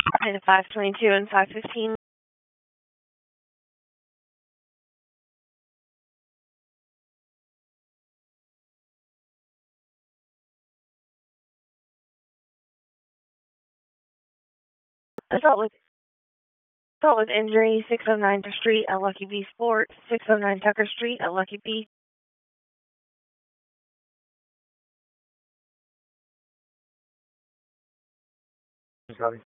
And 522 and 515. Assault with injury, 609 Tucker Street at Lucky B Sports, 609 Tucker Street at Lucky B. Copy.